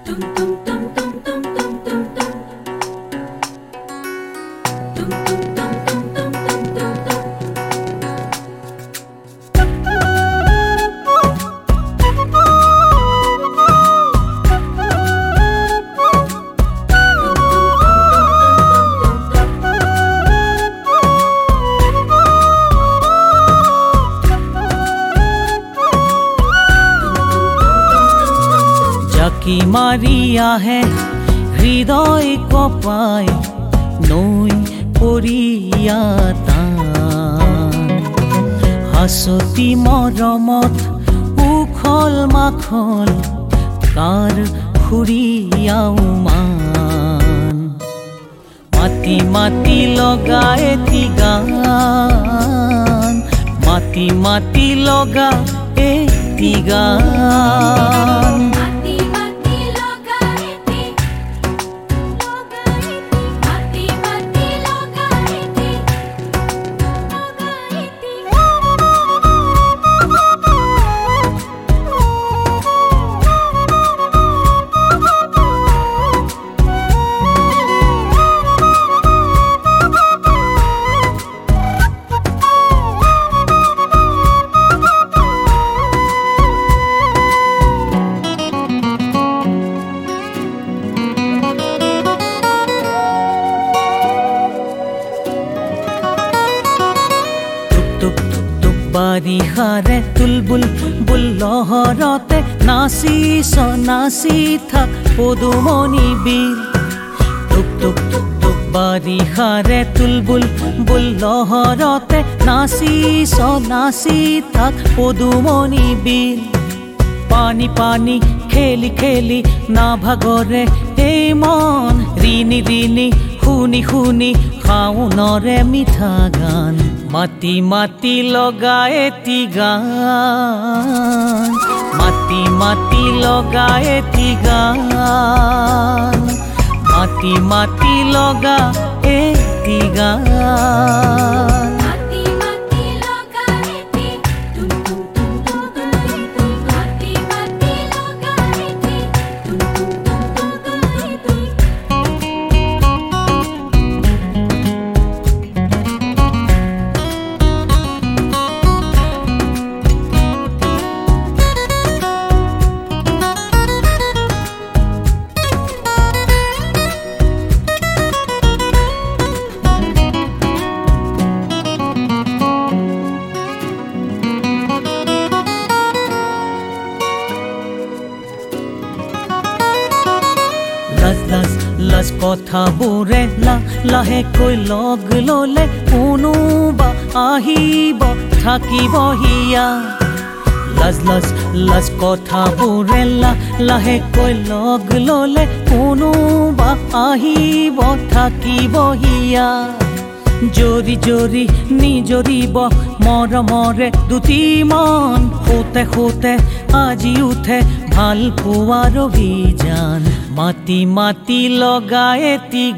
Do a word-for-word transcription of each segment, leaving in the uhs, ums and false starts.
কি মারিয়া হে হৃদয় কপায় নৈ পৰিয়া টান হাসতি মৰমত উখল মাখল কাৰ খুৰিয়াও মান মাটি মাটি লগাই এটি গান মাটি মাটি লগা এটি গান বাৰিষাৰে তুলবুল বুল লহৰতে নাচি নাচি থাক পদুমণি বিল টুক টুক টুক টুক বাৰিষাৰে তুলবুল বুল লহৰতে নাচি নাচি থাক পদুমণি বিল পানী পানী খেলি খেলি না ভাগৰে এই মন ৰিণি ৰিণি শুনি শুনি খাওনৰে মিঠা গান মাটি মাটি লগা এটি গান মাটি মাটি লগা এটি গান মাটি মাটি লগা এটি গান লাজ কথাবোৰে লাহেকৈ লগ ললে কোনোবা আহিব থাকিব হিয়া লাজ লাজ লাজ কথাবোৰে লাহেকৈ লগ ললে কোনোবা আহিব থাকিব হিয়া জৰি জৰি নিজৰিব মৰমৰে দুটি মন হোতে হোতে আজি উঠে ভাল পোৱাৰ অভিযান মাটি মাটি লগা এটি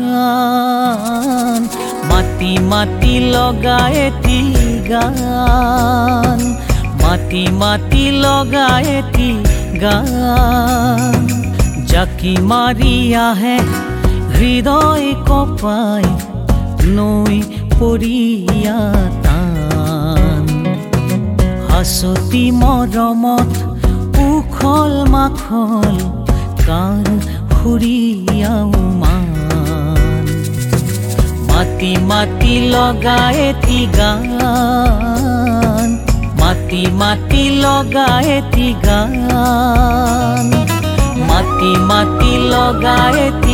গান মাটি মাটি লগা এটি গান মাটি মাটি লগা এটি গান জাকি মাৰি আহে হৃদয় কপাই নৈ পৰিয়া টান হাসতি মৰমত উখল মাখল কাৰ খুৰিয়াও মান মাটি মাটি লগা এটি গান মাটি মাটি লগা এটি গান মাটি মাটি লগা এটি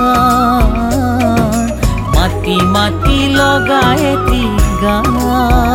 গান মাটি মাটি লগা এটি গান